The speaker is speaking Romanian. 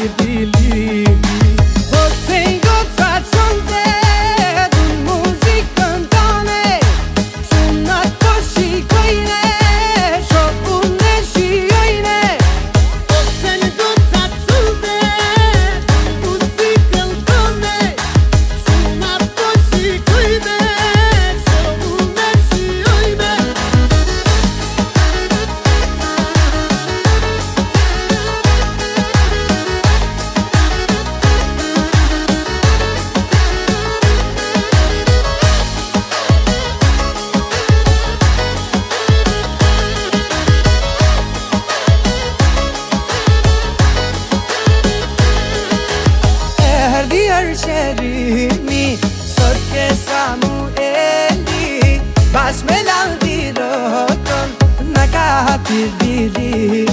dili Boxing gocat sonte Dun muzikën tone Sunat po shikojne Shokune shiojne Boxing gocat sonte Dun muzikën tone Sunat po shikojne Shokune shiojne Sherimi Sot ke Samueli Bash me laldi rokon Në ka hapir diri